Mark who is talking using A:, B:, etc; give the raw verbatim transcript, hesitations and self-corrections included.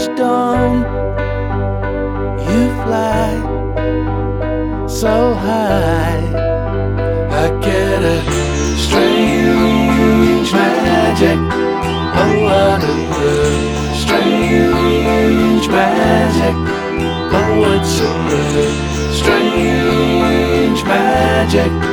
A: dawn, you fly so high. I get a strange magic. Oh, what a strange magic. Oh, it's a strange magic.